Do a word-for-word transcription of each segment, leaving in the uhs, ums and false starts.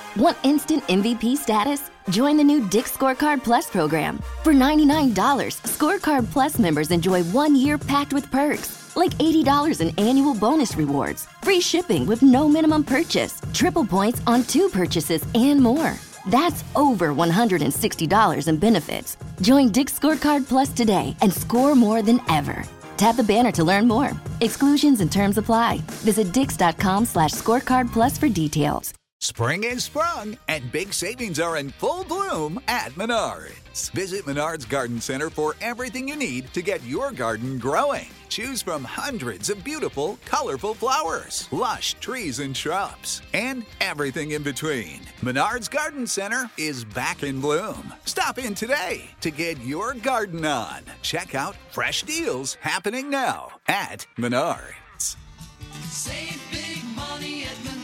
Want instant M V P status? Join the new Dick's Scorecard Plus program. For ninety-nine dollars, Scorecard Plus members enjoy one year packed with perks, like eighty dollars in annual bonus rewards, free shipping with no minimum purchase, triple points on two purchases, and more. That's over one hundred sixty dollars in benefits. Join Dick's Scorecard Plus today and score more than ever. Tap the banner to learn more. Exclusions and terms apply. Visit dix.com slash scorecard plus for details. Spring is sprung, and big savings are in full bloom at Menards. Visit Menards Garden Center for everything you need to get your garden growing. Choose from hundreds of beautiful, colorful flowers, lush trees and shrubs, and everything in between. Menards Garden Center is back in bloom. Stop in today to get your garden on. Check out fresh deals happening now at Menards. Save big money at Menards.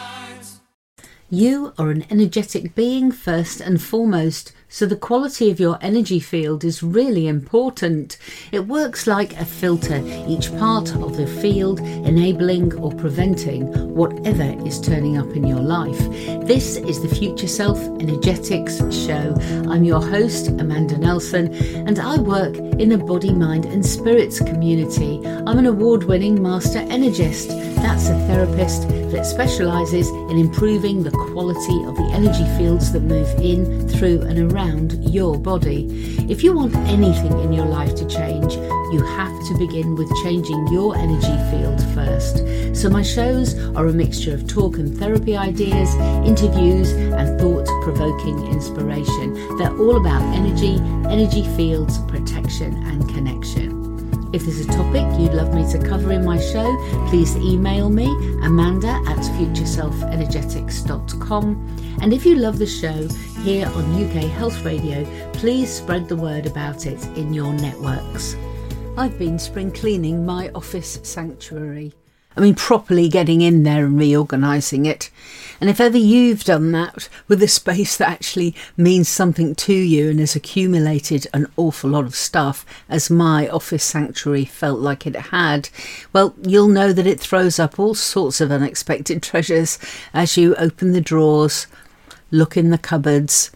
You are an energetic being first and foremost, so the quality of your energy field is really important. It works like a filter, each part of the field enabling or preventing whatever is turning up in your life. This is the Future Self Energetics Show. I'm your host, Amanda Nelson, and I work in the body, mind and spirits community. I'm an award-winning master energist. That's a therapist that specialises in improving the quality of the energy fields that move in, through and around your body. If you want anything in your life to change, you have to begin with changing your energy field first. So my shows are a mixture of talk and therapy ideas, interviews and thought-provoking inspiration. They're all about energy, energy fields, protection and connection. If there's a topic you'd love me to cover in my show, please email me, Amanda at future self energetics dot com. And if you love the show here on U K Health Radio, please spread the word about it in your networks. I've been spring cleaning my office sanctuary. I mean, properly getting in there and reorganising it. And if ever you've done that with a space that actually means something to you and has accumulated an awful lot of stuff, as my office sanctuary felt like it had, well, you'll know that it throws up all sorts of unexpected treasures as you open the drawers, look in the cupboards,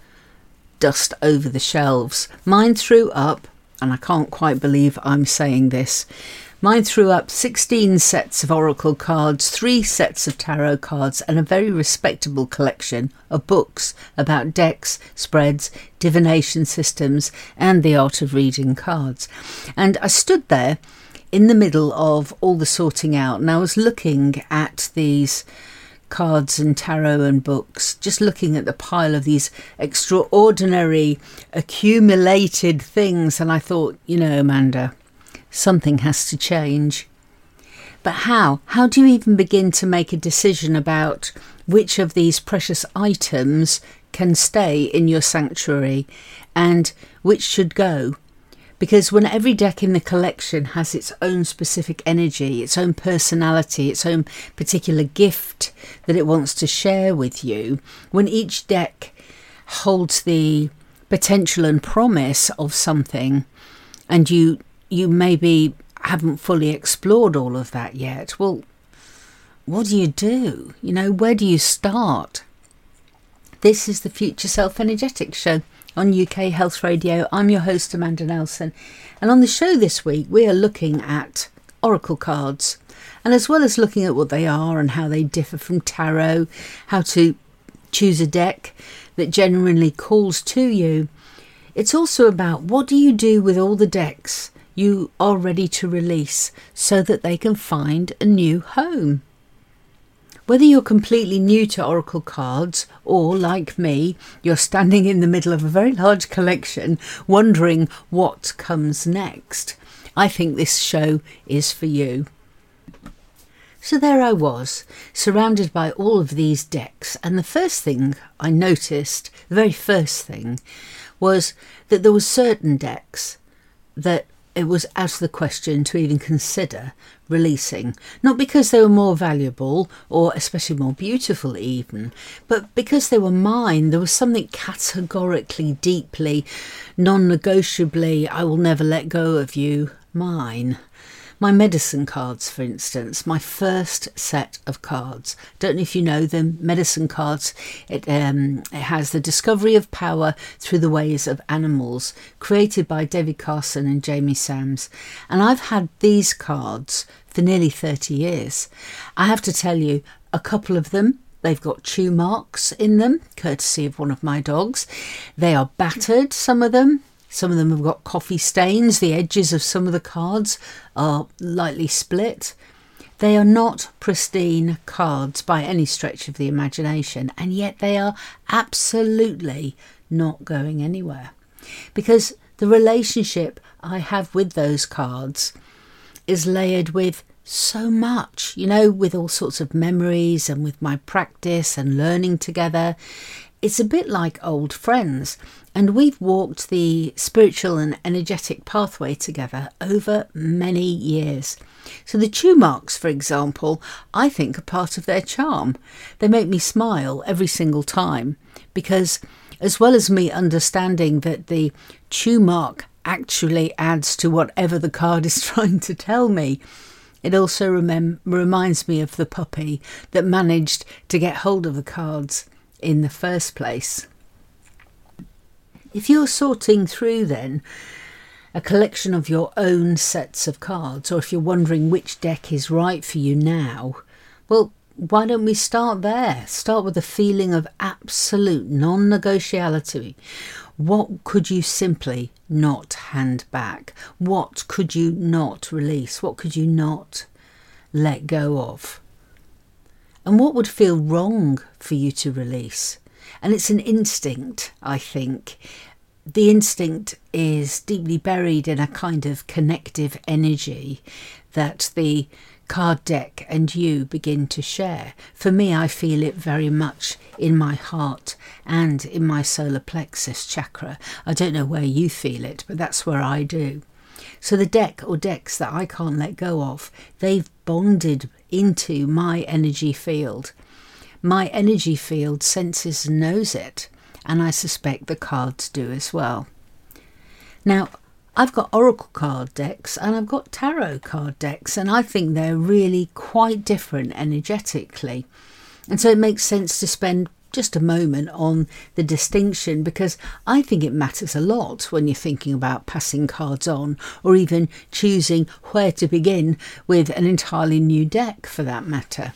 dust over the shelves. Mine threw up, and I can't quite believe I'm saying this, Mine threw up sixteen sets of oracle cards, three sets of tarot cards and a very respectable collection of books about decks, spreads, divination systems and the art of reading cards. And I stood there in the middle of all the sorting out and I was looking at these cards and tarot and books, just looking at the pile of these extraordinary accumulated things, and I thought, you know, Amanda, something has to change. But how? How do you even begin to make a decision about which of these precious items can stay in your sanctuary and which should go? Because when every deck in the collection has its own specific energy, its own personality, its own particular gift that it wants to share with you, when each deck holds the potential and promise of something, and you you maybe haven't fully explored all of that yet, well, what do you do? You know, where do you start? This is the Future Self Energetics Show on U K Health Radio. I'm your host, Amanda Nelson. And on the show this week, we are looking at oracle cards. And as well as looking at what they are and how they differ from tarot, how to choose a deck that genuinely calls to you, it's also about what do you do with all the decks you are ready to release so that they can find a new home. Whether you're completely new to oracle cards or, like me, you're standing in the middle of a very large collection wondering what comes next, I think this show is for you. So there I was, surrounded by all of these decks, and the first thing I noticed, the very first thing, was that there were certain decks that it was out of the question to even consider releasing. Not because they were more valuable or especially more beautiful even, but because they were mine. There was something categorically, deeply, non-negotiably, I will never let go of you, mine. My medicine cards, for instance, my first set of cards. Don't know if you know them, medicine cards. It, um, it has the discovery of power through the ways of animals, created by David Carson and Jamie Sams. And I've had these cards for nearly thirty years. I have to tell you, a couple of them, they've got chew marks in them, courtesy of one of my dogs. They are battered, some of them. Some of them have got coffee stains. The edges of some of the cards are lightly split. They are not pristine cards by any stretch of the imagination, and yet they are absolutely not going anywhere. Because the relationship I have with those cards is layered with so much, you know, with all sorts of memories and with my practice and learning together. It's a bit like old friends. And we've walked the spiritual and energetic pathway together over many years. So the chew marks, for example, I think are part of their charm. They make me smile every single time because, as well as me understanding that the chew mark actually adds to whatever the card is trying to tell me, it also remem- reminds me of the puppy that managed to get hold of the cards in the first place. If you're sorting through then a collection of your own sets of cards, or if you're wondering which deck is right for you now, well, why don't we start there? Start with a feeling of absolute non-negotiality. What could you simply not hand back? What could you not release? What could you not let go of? And what would feel wrong for you to release? And it's an instinct, I think. The instinct is deeply buried in a kind of connective energy that the card deck and you begin to share. For me, I feel it very much in my heart and in my solar plexus chakra. I don't know where you feel it, but that's where I do. So the deck or decks that I can't let go of, they've bonded into my energy field. My energy field senses and knows it, and I suspect the cards do as well. Now, I've got oracle card decks and I've got tarot card decks, and I think they're really quite different energetically. And so it makes sense to spend just a moment on the distinction, because I think it matters a lot when you're thinking about passing cards on, or even choosing where to begin with an entirely new deck for that matter.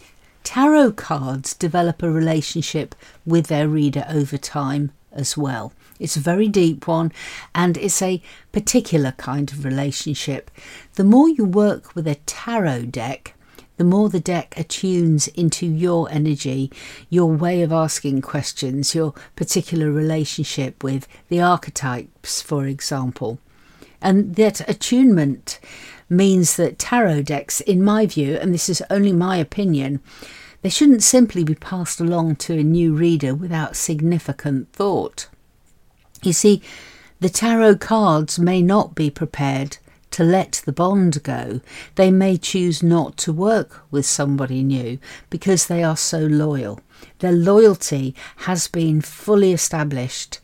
Tarot cards develop a relationship with their reader over time as well. It's a very deep one, and it's a particular kind of relationship. The more you work with a tarot deck, the more the deck attunes into your energy, your way of asking questions, your particular relationship with the archetypes, for example. And that attunement means that tarot decks, in my view, and this is only my opinion, they shouldn't simply be passed along to a new reader without significant thought. You see, the tarot cards may not be prepared to let the bond go. They may choose not to work with somebody new because they are so loyal. Their loyalty has been fully established.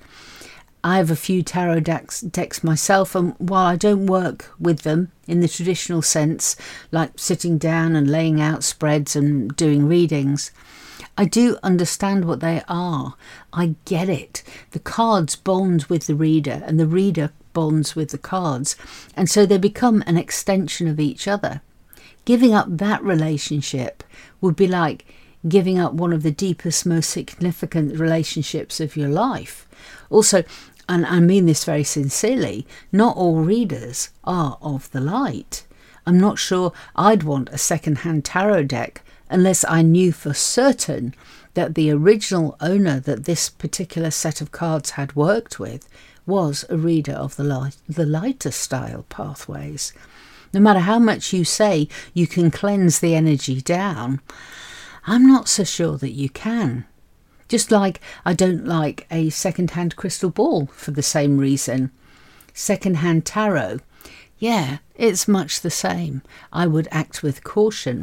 I have a few tarot decks, decks myself, and while I don't work with them in the traditional sense, like sitting down and laying out spreads and doing readings, I do understand what they are. I get it. The cards bond with the reader and the reader bonds with the cards, and so they become an extension of each other. Giving up that relationship would be like giving up one of the deepest, most significant relationships of your life. Also, and I mean this very sincerely, not all readers are of the light. I'm not sure I'd want a second-hand tarot deck unless I knew for certain that the original owner that this particular set of cards had worked with was a reader of the light, the lighter style pathways. No matter how much you say you can cleanse the energy down, I'm not so sure that you can. Just like I don't like a second-hand crystal ball for the same reason. Second-hand tarot, yeah, it's much the same. I would act with caution.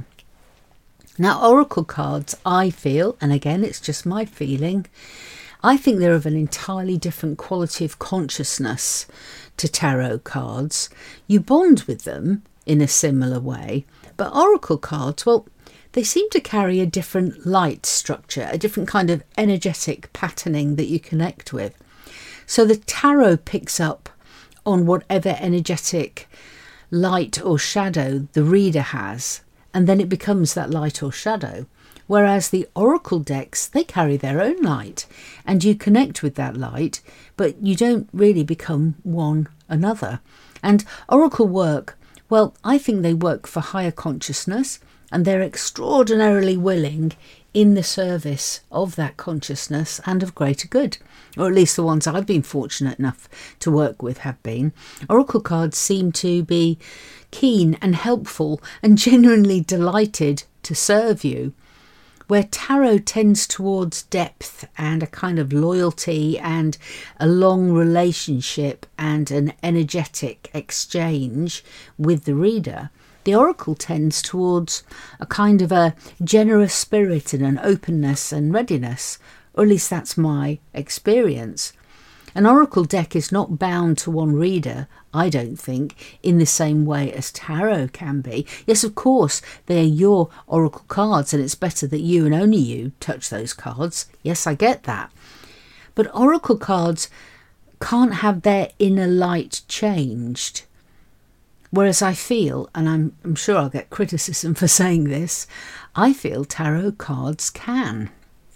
Now, oracle cards, I feel, and again, it's just my feeling, I think they're of an entirely different quality of consciousness to tarot cards. You bond with them in a similar way. But oracle cards, well, they seem to carry a different light structure, a different kind of energetic patterning that you connect with. So the tarot picks up on whatever energetic light or shadow the reader has, and then it becomes that light or shadow. Whereas the oracle decks, they carry their own light, and you connect with that light, but you don't really become one another. And oracle work, well, I think they work for higher consciousness, and they're extraordinarily willing in the service of that consciousness and of greater good, or at least the ones I've been fortunate enough to work with have been. Oracle cards seem to be keen and helpful and genuinely delighted to serve you, where tarot tends towards depth and a kind of loyalty and a long relationship and an energetic exchange with the reader. The oracle tends towards a kind of a generous spirit and an openness and readiness, or at least that's my experience. An oracle deck is not bound to one reader, I don't think, in the same way as tarot can be. Yes, of course, they're your oracle cards, and it's better that you and only you touch those cards. Yes, I get that. But oracle cards can't have their inner light changed. Whereas I feel, and I'm, I'm sure I'll get criticism for saying this, I feel tarot cards can.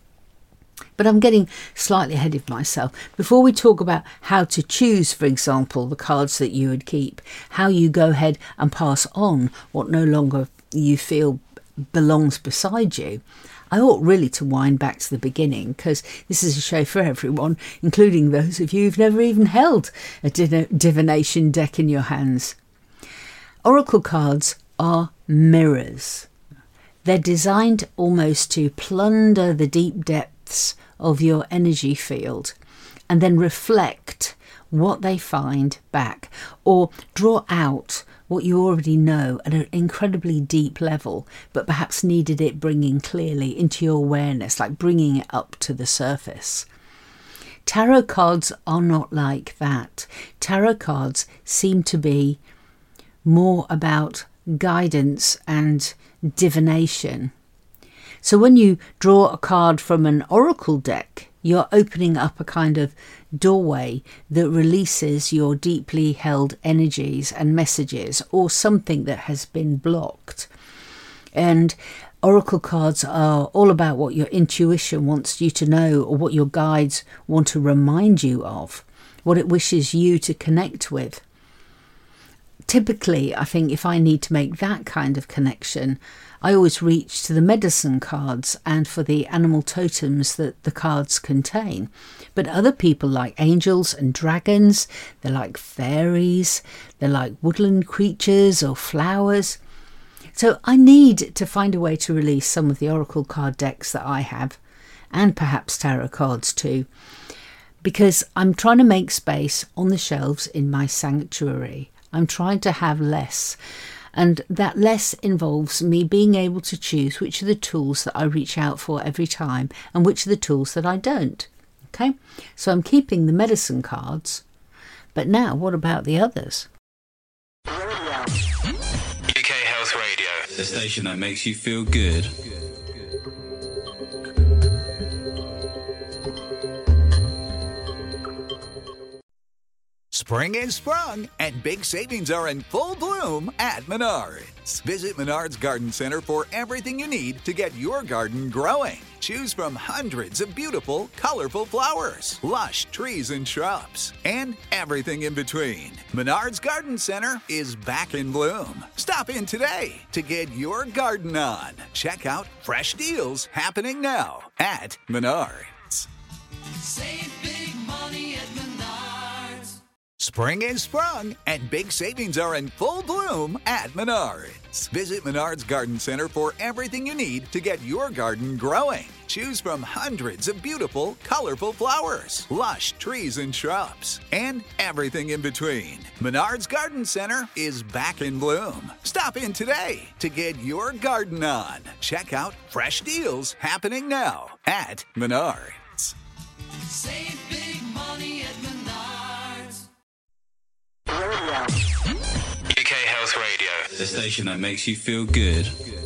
But I'm getting slightly ahead of myself. Before we talk about how to choose, for example, the cards that you would keep, how you go ahead and pass on what no longer you feel belongs beside you, I ought really to wind back to the beginning, because this is a show for everyone, including those of you who've never even held a divination deck in your hands. Oracle cards are mirrors. They're designed almost to plunder the deep depths of your energy field and then reflect what they find back, or draw out what you already know at an incredibly deep level, but perhaps needed it bringing clearly into your awareness, like bringing it up to the surface. Tarot cards are not like that. Tarot cards seem to be more about guidance and divination. So when you draw a card from an oracle deck, you're opening up a kind of doorway that releases your deeply held energies and messages, or something that has been blocked. And oracle cards are all about what your intuition wants you to know, or what your guides want to remind you of, what it wishes you to connect with. Typically, I think if I need to make that kind of connection, I always reach to the medicine cards and for the animal totems that the cards contain. But other people like angels and dragons, they're like fairies, they're like woodland creatures or flowers. So I need to find a way to release some of the oracle card decks that I have, and perhaps tarot cards too, because I'm trying to make space on the shelves in my sanctuary. I'm trying to have less, and that less involves me being able to choose which are the tools that I reach out for every time and which are the tools that I don't. Okay, so I'm keeping the medicine cards, but now what about the others? U K Health Radio, the station that makes you feel good. Spring is sprung, and big savings are in full bloom at Menards. Visit Menards Garden Center for everything you need to get your garden growing. Choose from hundreds of beautiful, colorful flowers, lush trees and shrubs, and everything in between. Menards Garden Center is back in bloom. Stop in today to get your garden on. Check out fresh deals happening now at Menards. Save big money at Menards. Spring is sprung, and big savings are in full bloom at Menards. Visit Menards Garden Center for everything you need to get your garden growing. Choose from hundreds of beautiful, colorful flowers, lush trees and shrubs, and everything in between. Menards Garden Center is back in bloom. Stop in today to get your garden on. Check out fresh deals happening now at Menards. Save big money at Menards. U K Health Radio, The station that makes you feel good.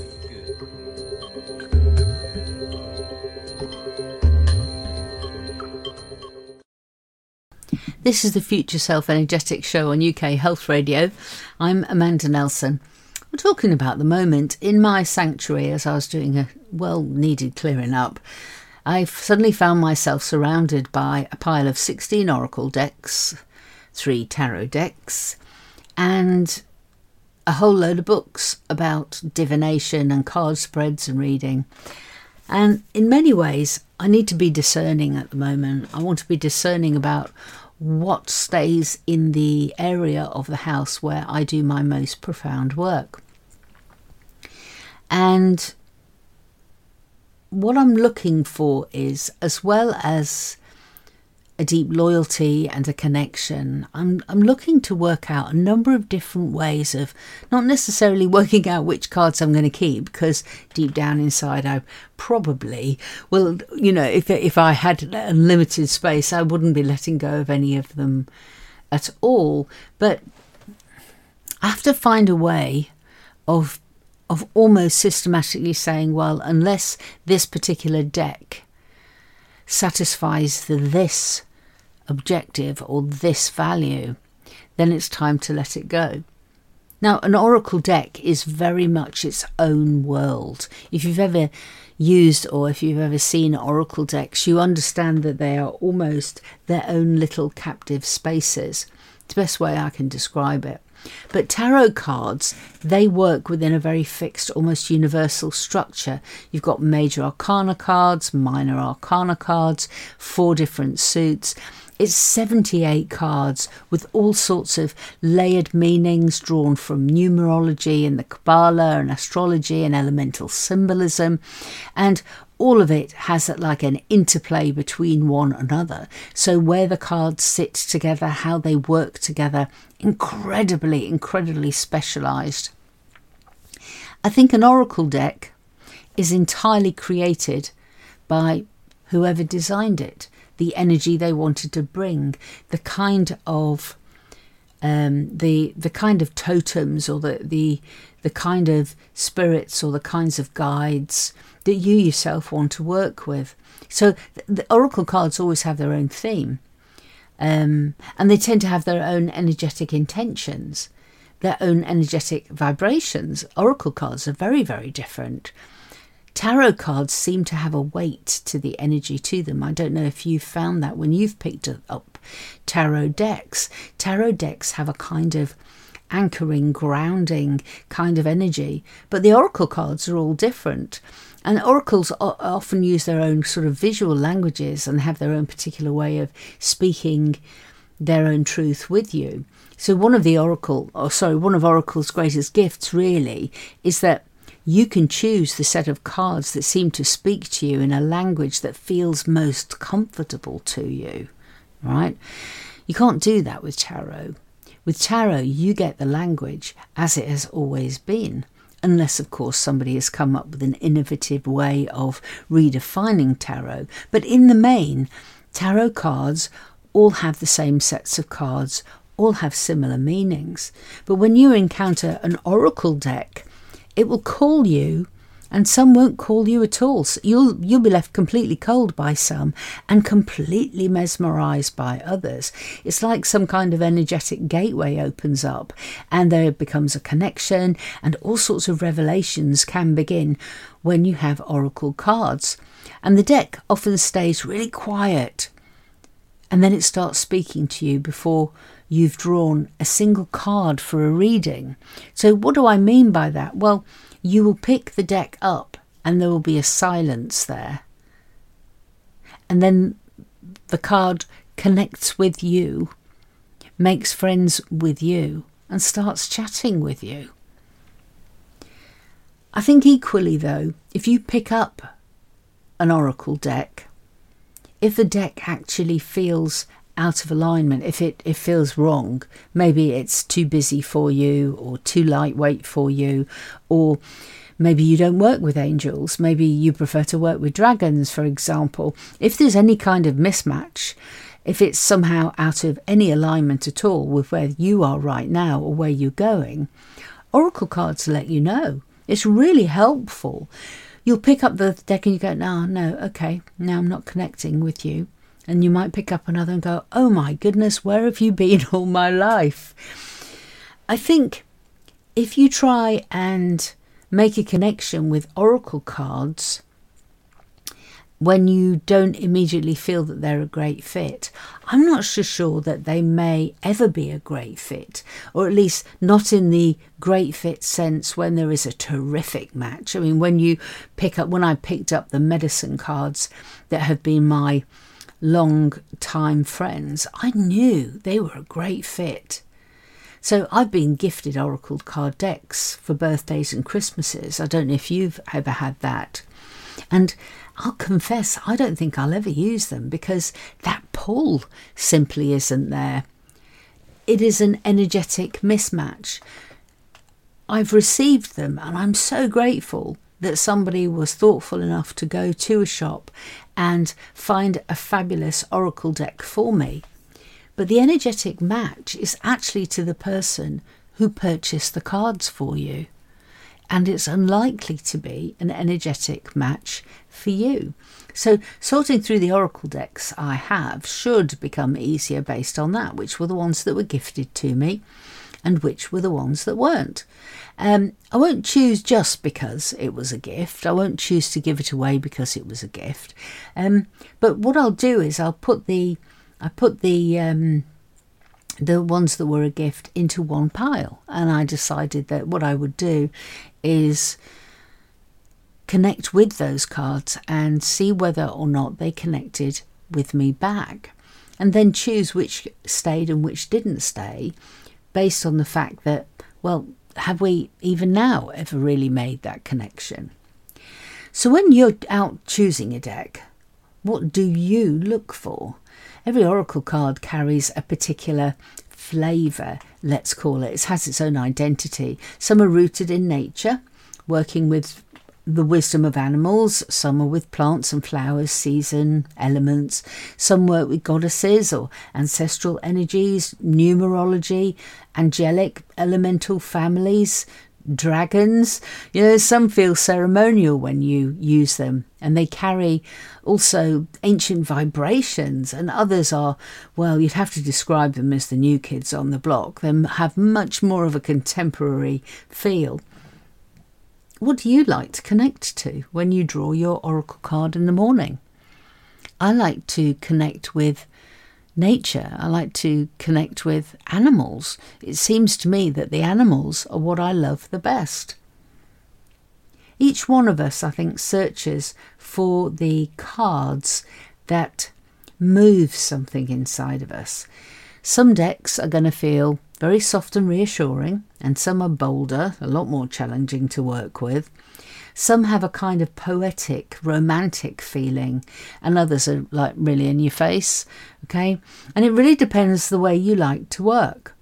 This is the Future Self Energetic Show on U K Health Radio. I'm Amanda Nelson. We're talking about the moment in my sanctuary as I was doing a well-needed clearing up. I've suddenly found myself surrounded by a pile of sixteen oracle decks, three tarot decks, and a whole load of books about divination and card spreads and reading. And in many ways, I need to be discerning at the moment. I want to be discerning about what stays in the area of the house where I do my most profound work. And what I'm looking for is, as well as a deep loyalty and a connection, I'm I'm looking to work out a number of different ways of not necessarily working out which cards I'm going to keep, because deep down inside I probably, well, you know, if if I had unlimited space, I wouldn't be letting go of any of them at all. But I have to find a way of of almost systematically saying, well, unless this particular deck satisfies the this objective or this value, then it's time to let it go. Now, an oracle deck is very much its own world. If you've ever used or if you've ever seen oracle decks, you understand that they are almost their own little captive spaces. It's the best way I can describe it. But tarot cards, they work within a very fixed, almost universal structure. You've got major arcana cards, minor arcana cards, four different suits. It's seventy-eight cards with all sorts of layered meanings drawn from numerology and the Kabbalah and astrology and elemental symbolism. And all of it has like an interplay between one another. So where the cards sit together, how they work together, incredibly, incredibly specialised. I think an oracle deck is entirely created by whoever designed it, the energy they wanted to bring, the kind of um, the the kind of totems or the the the kind of spirits or the kinds of guides that you yourself want to work with. So the oracle cards always have their own theme, um, and they tend to have their own energetic intentions, their own energetic vibrations. Oracle cards are very, very different. Tarot cards seem to have a weight to the energy to them. I don't know if you've found that when you've picked up tarot decks. Tarot decks have a kind of anchoring, grounding kind of energy, but the oracle cards are all different. And oracles often use their own sort of visual languages and have their own particular way of speaking their own truth with you. So one of the oracle, or sorry, one of Oracle's greatest gifts really is that you can choose the set of cards that seem to speak to you in a language that feels most comfortable to you, right? You can't do that with tarot. With tarot, you get the language as it has always been, unless, of course, somebody has come up with an innovative way of redefining tarot. But in the main, tarot cards all have the same sets of cards, all have similar meanings. But when you encounter an oracle deck, it will call you, and some won't call you at all. So you'll you'll be left completely cold by some and completely mesmerised by others. It's like some kind of energetic gateway opens up and there becomes a connection, and all sorts of revelations can begin when you have oracle cards. And the deck often stays really quiet, and then it starts speaking to you before you've drawn a single card for a reading. So what do I mean by that? Well, you will pick the deck up and there will be a silence there. And then the card connects with you, makes friends with you, and starts chatting with you. I think equally though, if you pick up an oracle deck, if the deck actually feels out of alignment, if it, it feels wrong, maybe it's too busy for you or too lightweight for you, or maybe you don't work with angels, maybe you prefer to work with dragons, for example. If there's any kind of mismatch, if it's somehow out of any alignment at all with where you are right now or where you're going, oracle cards let you know. It's really helpful. You'll pick up the deck and you go, no, no, okay, now I'm not connecting with you. And you might pick up another and go, oh my goodness, where have you been all my life? I think if you try and make a connection with oracle cards when you don't immediately feel that they're a great fit, I'm not so sure that they may ever be a great fit, or at least not in the great fit sense when there is a terrific match. I mean, when you pick up, when I picked up the medicine cards that have been my long time friends, I knew they were a great fit. So I've been gifted oracle card decks for birthdays and Christmases. I don't know if you've ever had that. And I'll confess, I don't think I'll ever use them because that pull simply isn't there. It is an energetic mismatch. I've received them and I'm so grateful that somebody was thoughtful enough to go to a shop and find a fabulous oracle deck for me. But the energetic match is actually to the person who purchased the cards for you. And it's unlikely to be an energetic match for you. So sorting through the oracle decks I have should become easier based on that, which were the ones that were gifted to me and which were the ones that weren't. Um, I won't choose just because it was a gift. I won't choose to give it away because it was a gift. Um, but what I'll do is I'll put the I put the um, the ones that were a gift into one pile, and I decided that what I would do is connect with those cards and see whether or not they connected with me back, and then choose which stayed and which didn't stay based on the fact that, well, have we even now ever really made that connection? So when you're out choosing a deck, what do you look for? Every oracle card carries a particular flavour, let's call it. It has its own identity. Some are rooted in nature, working with the wisdom of animals. Some are with plants and flowers, season, elements. Some work with goddesses or ancestral energies, numerology, angelic, elemental families, dragons. You know, some feel ceremonial when you use them, and they carry also ancient vibrations, and others are, well, you'd have to describe them as the new kids on the block. They have much more of a contemporary feel. What do you like to connect to when you draw your oracle card in the morning? I like to connect with nature. I like to connect with animals. It seems to me that the animals are what I love the best. Each one of us, I think, searches for the cards that move something inside of us. Some decks are going to feel very soft and reassuring, and some are bolder, a lot more challenging to work with. Some have a kind of poetic, romantic feeling, and others are like really in your face, okay? And it really depends the way you like to work.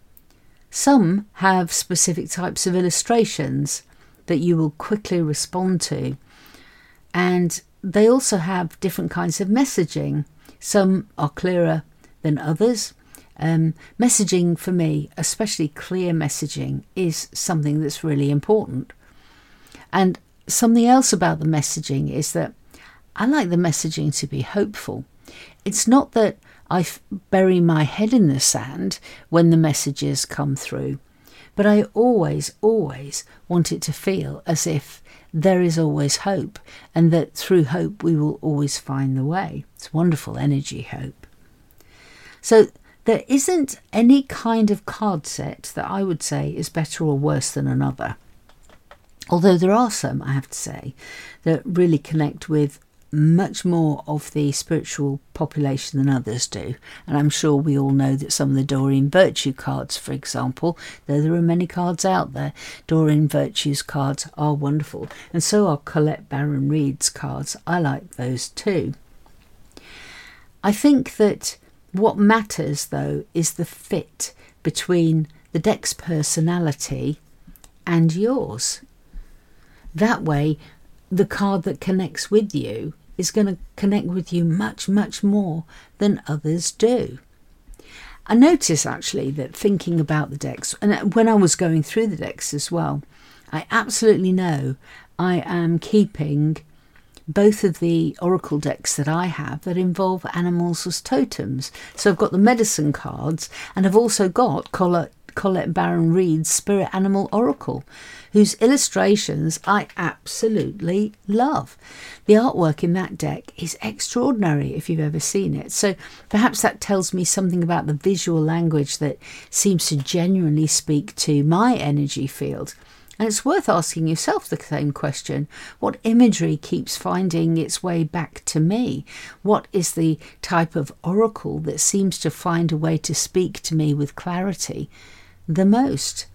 Some have specific types of illustrations that you will quickly respond to, and they also have different kinds of messaging. Some are clearer than others. Um, messaging for me, especially clear messaging, is something that's really important. And something else about the messaging is that I like the messaging to be hopeful. It's not that I f- bury my head in the sand when the messages come through, but I always, always want it to feel as if there is always hope, and that through hope we will always find the way. It's wonderful energy, hope. So there isn't any kind of card set that I would say is better or worse than another. Although there are some, I have to say, that really connect with much more of the spiritual population than others do. And I'm sure we all know that some of the Doreen Virtue cards, for example, though there are many cards out there, Doreen Virtue's cards are wonderful. And so are Colette Baron Reid's cards. I like those too. I think that what matters, though, is the fit between the deck's personality and yours. That way, the card that connects with you is going to connect with you much, much more than others do. I notice actually that thinking about the decks, and when I was going through the decks as well, I absolutely know I am keeping both of the oracle decks that I have that involve animals as totems. So I've got the medicine cards, and I've also got Colette, Colette Baron Reid's Spirit Animal Oracle, whose illustrations I absolutely love. The artwork in that deck is extraordinary if you've ever seen it. So perhaps that tells me something about the visual language that seems to genuinely speak to my energy field. And it's worth asking yourself the same question. What imagery keeps finding its way back to me? What is the type of oracle that seems to find a way to speak to me with clarity the most?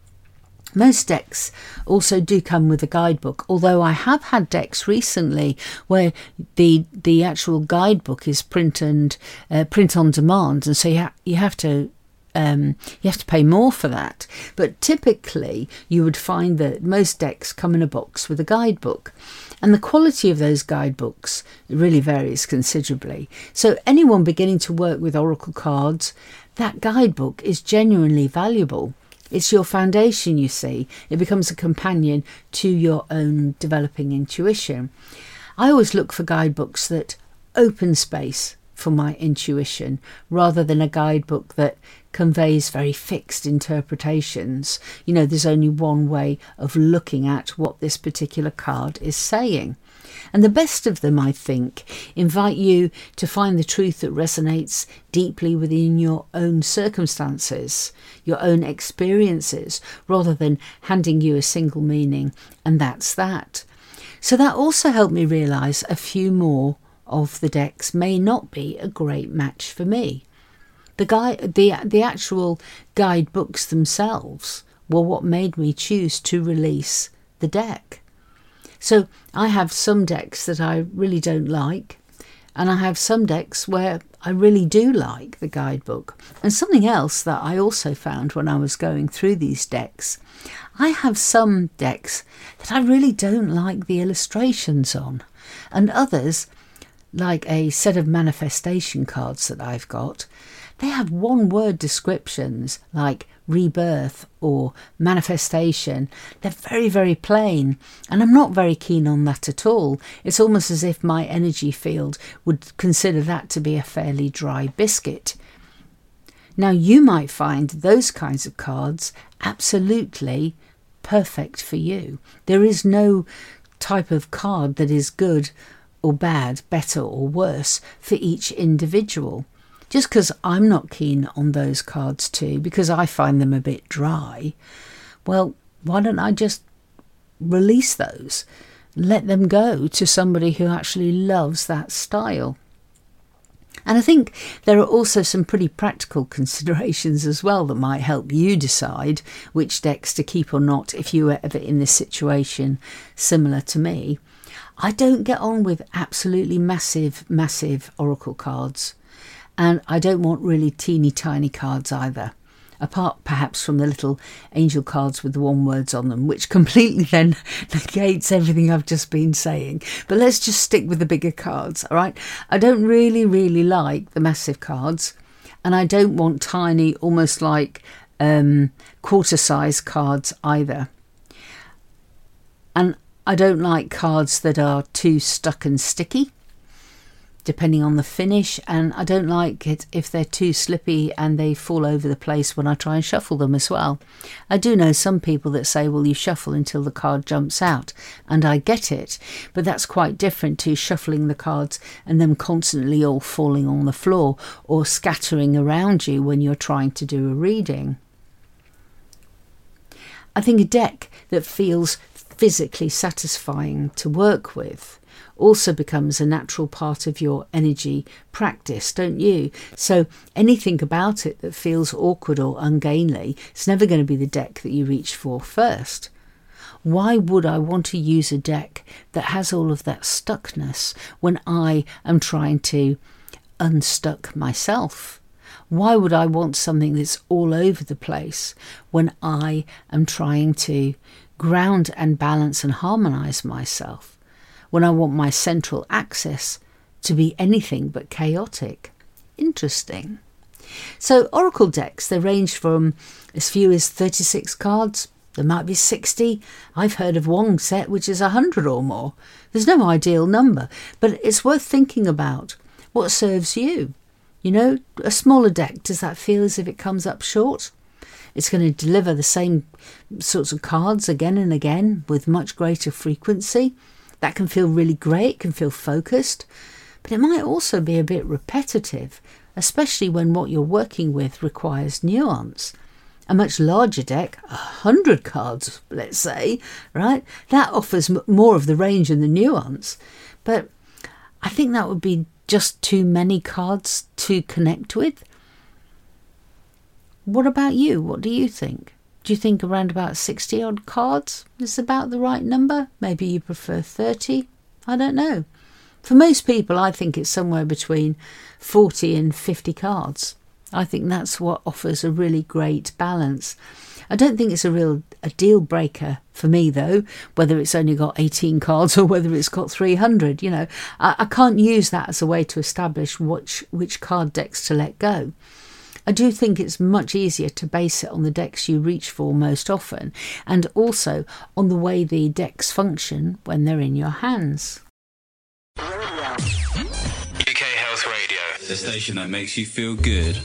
Most decks also do come with a guidebook, although I have had decks recently where the the actual guidebook is print and uh, print on demand, and so you, ha- you have to Um, you have to pay more for that. But typically you would find that most decks come in a box with a guidebook, and the quality of those guidebooks really varies considerably. So anyone beginning to work with oracle cards, that guidebook is genuinely valuable. It's your foundation, you see. It becomes a companion to your own developing intuition. I always look for guidebooks that open space for my intuition, rather than a guidebook that conveys very fixed interpretations. You know, there's only one way of looking at what this particular card is saying. And the best of them, I think, invite you to find the truth that resonates deeply within your own circumstances, your own experiences, rather than handing you a single meaning, and that's that. So that also helped me realise a few more of the decks may not be a great match for me. The guide, the the actual guidebooks themselves were what made me choose to release the deck. So I have some decks that I really don't like, and I have some decks where I really do like the guidebook. And something else that I also found when I was going through these decks, I have some decks that I really don't like the illustrations on, and others, like a set of manifestation cards that I've got, they have one-word descriptions like rebirth or manifestation. They're very, very plain, and I'm not very keen on that at all. It's almost as if my energy field would consider that to be a fairly dry biscuit. Now, you might find those kinds of cards absolutely perfect for you. There is no type of card that is good or bad, better or worse for each individual. Just because I'm not keen on those cards too, because I find them a bit dry, well, why don't I just release those? Let them go to somebody who actually loves that style. And I think there are also some pretty practical considerations as well that might help you decide which decks to keep or not if you were ever in this situation similar to me. I don't get on with absolutely massive, massive oracle cards. And I don't want really teeny tiny cards either, apart perhaps from the little angel cards with the one words on them, which completely then negates everything I've just been saying. But let's just stick with the bigger cards, all right? I don't really, really like the massive cards, and I don't want tiny, almost like um, quarter-size cards either. And I don't like cards that are too stuck and sticky, depending on the finish, and I don't like it if they're too slippy and they fall over the place when I try and shuffle them as well. I do know some people that say, well, you shuffle until the card jumps out, and I get it, but that's quite different to shuffling the cards and them constantly all falling on the floor or scattering around you when you're trying to do a reading. I think a deck that feels physically satisfying to work with also becomes a natural part of your energy practice, don't you? So anything about it that feels awkward or ungainly, it's never going to be the deck that you reach for first. Why would I want to use a deck that has all of that stuckness when I am trying to unstuck myself? Why would I want something that's all over the place when I am trying to ground and balance and harmonise myself? When I want my central axis to be anything but chaotic? Interesting. So Oracle decks, they range from as few as thirty-six cards. There might be sixty. I've heard of one set which is one hundred or more. There's no ideal number, but it's worth thinking about what serves you. You know, a smaller deck, does that feel as if it comes up short? It's going to deliver the same sorts of cards again and again with much greater frequency. That can feel really great, can feel focused, but it might also be a bit repetitive, especially when what you're working with requires nuance. A much larger deck, a hundred cards, let's say, right? That offers m- more of the range and the nuance. But I think that would be just too many cards to connect with. What about you? What do you think? Do you think around about sixty odd cards is about the right number? Maybe you prefer thirty? I don't know. For most people, I think it's somewhere between forty and fifty cards. I think that's what offers a really great balance. I don't think it's a real a deal breaker for me, though, whether it's only got eighteen cards or whether it's got three hundred. You know, I, I can't use that as a way to establish which, which card decks to let go. I do think it's much easier to base it on the decks you reach for most often, and also on the way the decks function when they're in your hands. U K Health Radio, the station that makes you feel good.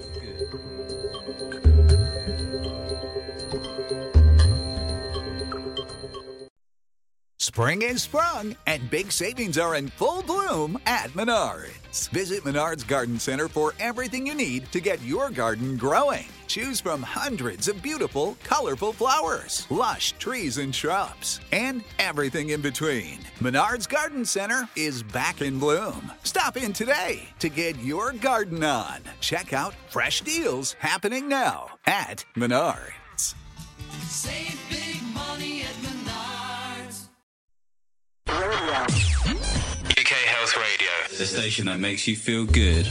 Spring is sprung, and big savings are in full bloom at Menards. Visit Menards Garden Center for everything you need to get your garden growing. Choose from hundreds of beautiful, colorful flowers, lush trees and shrubs, and everything in between. Menards Garden Center is back in bloom. Stop in today to get your garden on. Check out fresh deals happening now at Menards. Save big money at Menards. U K Health Radio, the station that makes you feel good.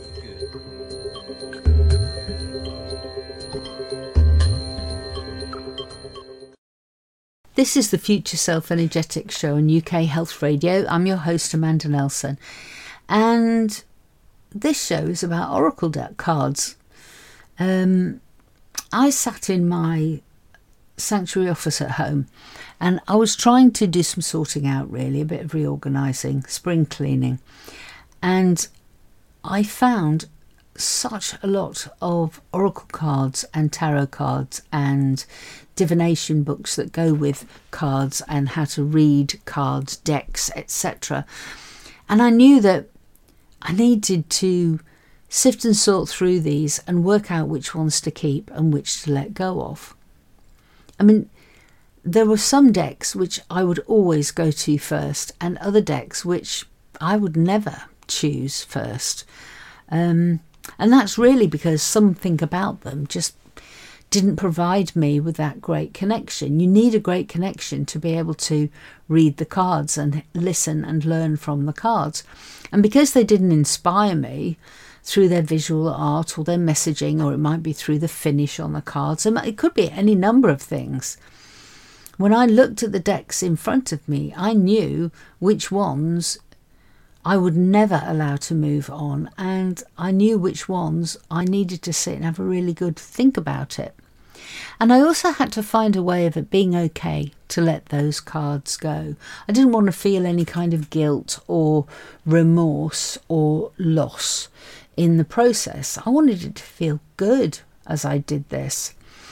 This is the Future Self Energetic Show on U K Health Radio. I'm your host, Amanda Nelson. And this show is about Oracle deck cards. Um, I sat in my sanctuary office at home and I was trying to do some sorting out, really, a bit of reorganising, spring cleaning. And I found such a lot of oracle cards and tarot cards and divination books that go with cards and how to read cards, decks, et cetera. And I knew that I needed to sift and sort through these and work out which ones to keep and which to let go of. I mean, there were some decks which I would always go to first and other decks which I would never choose first. Um, and that's really because something about them just didn't provide me with that great connection. You need a great connection to be able to read the cards and listen and learn from the cards. And because they didn't inspire me through their visual art or their messaging, or it might be through the finish on the cards, it could be any number of things. When I looked at the decks in front of me, I knew which ones I would never allow to move on, and I knew which ones I needed to sit and have a really good think about it. And I also had to find a way of it being okay to let those cards go. I didn't want to feel any kind of guilt or remorse or loss in the process. I wanted it to feel good as I did this.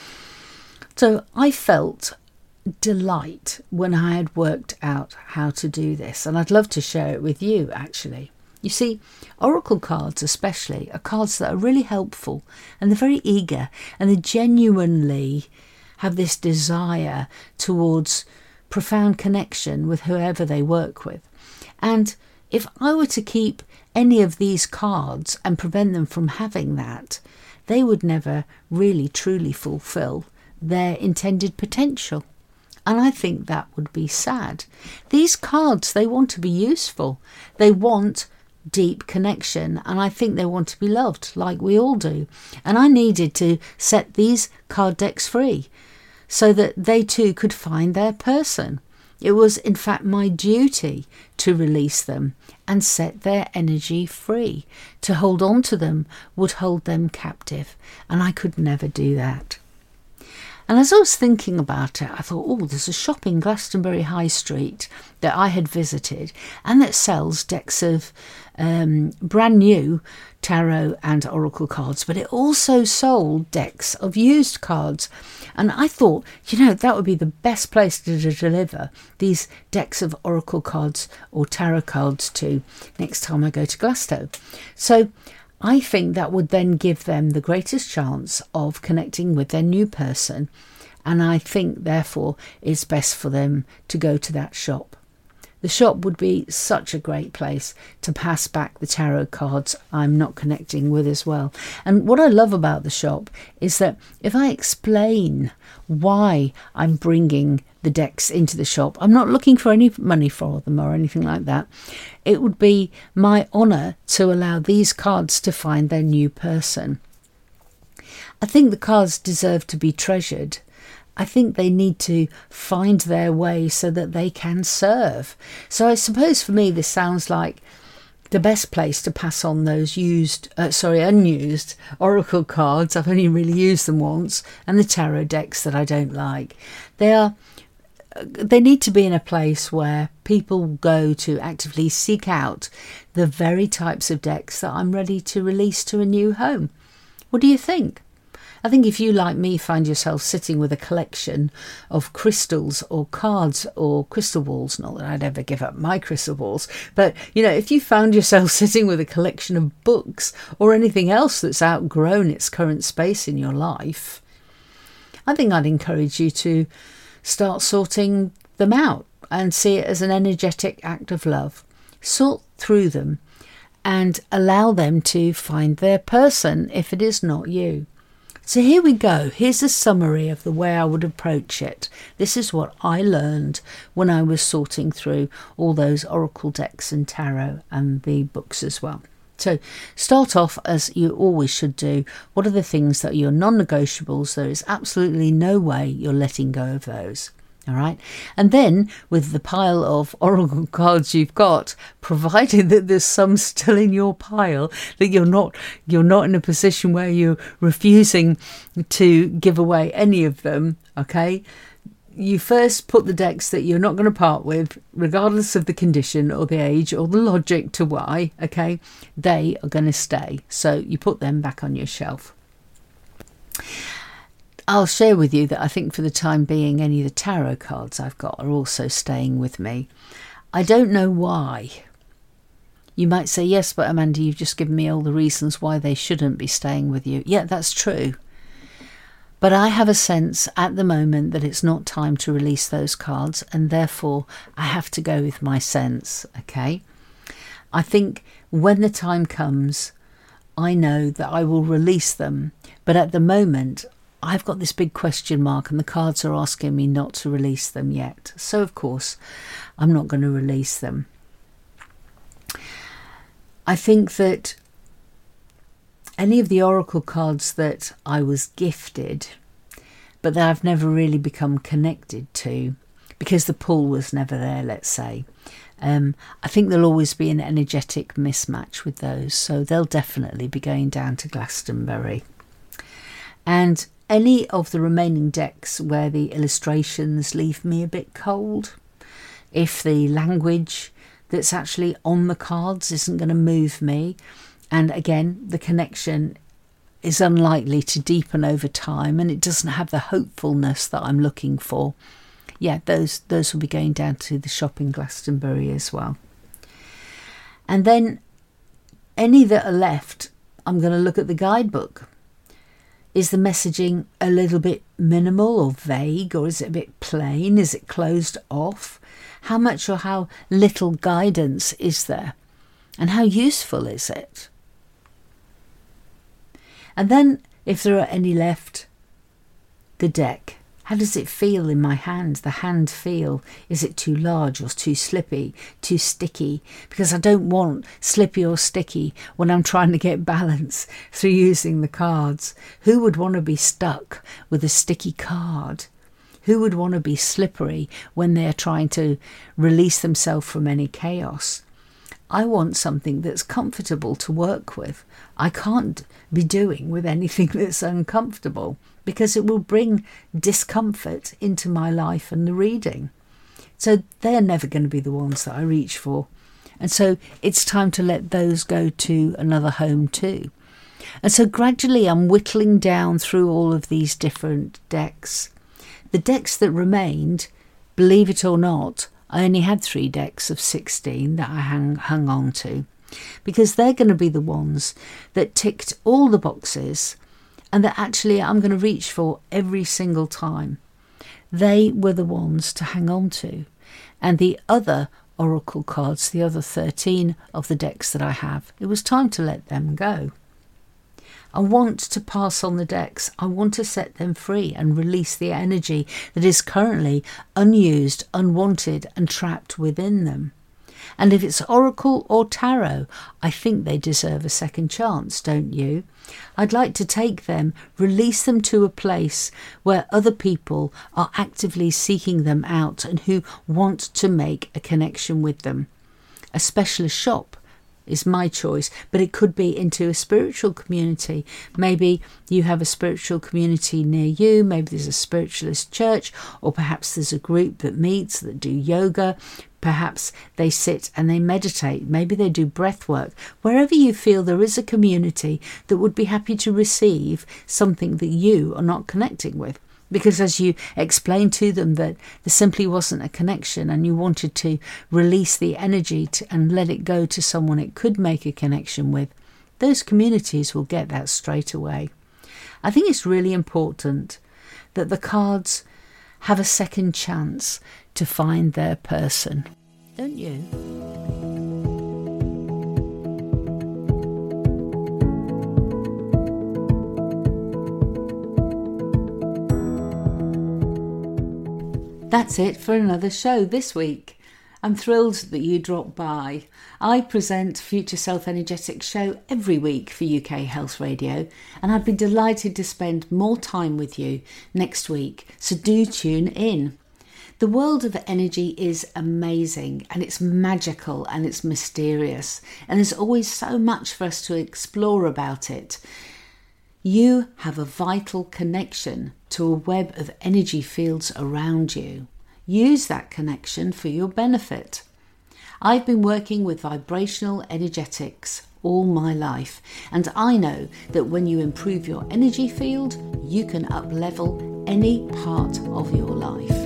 So I felt delight when I had worked out how to do this, and I'd love to share it with you, actually. You see, oracle cards especially are cards that are really helpful, and they're very eager, and they genuinely have this desire towards profound connection with whoever they work with. And if I were to keep any of these cards and prevent them from having that, they would never really truly fulfill their intended potential. And I think that would be sad. These cards, they want to be useful. They want deep connection, and I think they want to be loved, like we all do. And I needed to set these card decks free so that they too could find their person. It was, in fact, my duty to release them and set their energy free. To hold on to them would hold them captive, and I could never do that. And as I was thinking about it, I thought, oh, there's a shop in Glastonbury High Street that I had visited and that sells decks of um, brand new tarot and oracle cards, but it also sold decks of used cards. And I thought, you know, that would be the best place to, to deliver these decks of oracle cards or tarot cards to next time I go to Glasgow. So I think that would then give them the greatest chance of connecting with their new person, and I think therefore it's best for them to go to that shop. The shop would be such a great place to pass back the tarot cards I'm not connecting with as well. And what I love about the shop is that if I explain why I'm bringing the decks into the shop, I'm not looking for any money for them or anything like that. It would be my honour to allow these cards to find their new person. I think the cards deserve to be treasured. I think they need to find their way so that they can serve. So I suppose for me this sounds like the best place to pass on those used, uh, sorry, unused oracle cards. I've only really used them once, and the tarot decks that I don't like. They are, they need to be in a place where people go to actively seek out the very types of decks that I'm ready to release to a new home. What do you think? I think if you, like me, find yourself sitting with a collection of crystals or cards or crystal balls, not that I'd ever give up my crystal balls, but, you know, if you found yourself sitting with a collection of books or anything else that's outgrown its current space in your life, I think I'd encourage you to start sorting them out and see it as an energetic act of love. Sort through them and allow them to find their person if it is not you. So here we go. Here's a summary of the way I would approach it. This is what I learned when I was sorting through all those oracle decks and tarot and the books as well. So start off as you always should do. What are the things that are your non-negotiables? There is absolutely no way you're letting go of those. All right. And then with the pile of oracle cards you've got, provided that there's some still in your pile, that you're not you're not in a position where you're refusing to give away any of them. OK, you first put the decks that you're not going to part with, regardless of the condition or the age or the logic to why. OK, they are going to stay. So you put them back on your shelf. I'll share with you that I think for the time being, any of the tarot cards I've got are also staying with me. I don't know why. You might say, yes, but Amanda, you've just given me all the reasons why they shouldn't be staying with you. Yeah, that's true. But I have a sense at the moment that it's not time to release those cards, and therefore I have to go with my sense, okay? I think when the time comes, I know that I will release them, but at the moment, I've got this big question mark and the cards are asking me not to release them yet. So, of course, I'm not going to release them. I think that any of the oracle cards that I was gifted, but that I've never really become connected to, because the pull was never there, let's say, um, I think there'll always be an energetic mismatch with those. So they'll definitely be going down to Glastonbury. And any of the remaining decks where the illustrations leave me a bit cold, if the language that's actually on the cards isn't going to move me, and again, the connection is unlikely to deepen over time and it doesn't have the hopefulness that I'm looking for, yeah, those, those will be going down to the shop in Glastonbury as well. And then any that are left, I'm going to look at the guidebook. Is the messaging a little bit minimal or vague, or is it a bit plain? Is it closed off? How much or how little guidance is there? And how useful is it? And then, if there are any left, the deck. How does it feel in my hand? The hand feel. Is it too large or too slippy, too sticky? Because I don't want slippy or sticky when I'm trying to get balance through using the cards. Who would want to be stuck with a sticky card? Who would want to be slippery when they're trying to release themselves from any chaos? I want something that's comfortable to work with. I can't be doing with anything that's uncomfortable because it will bring discomfort into my life and the reading. So they're never going to be the ones that I reach for. And so it's time to let those go to another home too. And so gradually I'm whittling down through all of these different decks. The decks that remained, believe it or not, I only had three decks of sixteen that I hung, hung on to, because they're going to be the ones that ticked all the boxes and that actually I'm going to reach for every single time. They were the ones to hang on to. And the other oracle cards, the other thirteen of the decks that I have, it was time to let them go. I want to pass on the decks. I want to set them free and release the energy that is currently unused, unwanted and trapped within them. And if it's oracle or tarot, I think they deserve a second chance, don't you? I'd like to take them, release them to a place where other people are actively seeking them out and who want to make a connection with them. A specialist shop is my choice, but it could be into a spiritual community. Maybe you have a spiritual community near you, maybe there's a spiritualist church, or perhaps there's a group that meets that do yoga, perhaps they sit and they meditate, maybe they do breath work. Wherever you feel there is a community that would be happy to receive something that you are not connecting with. Because as you explained to them that there simply wasn't a connection and you wanted to release the energy to, and let it go to someone it could make a connection with, those communities will get that straight away. I think it's really important that the cards have a second chance to find their person. Don't you? That's it for another show this week. I'm thrilled that you dropped by. I present Future Self Energetics show every week for U K Health Radio, and I'd be delighted to spend more time with you next week, so do tune in. The world of energy is amazing, and it's magical and it's mysterious, and there's always so much for us to explore about it. You have a vital connection to a web of energy fields around you. Use that connection for your benefit. I've been working with vibrational energetics all my life, and I know that when you improve your energy field, you can up-level any part of your life.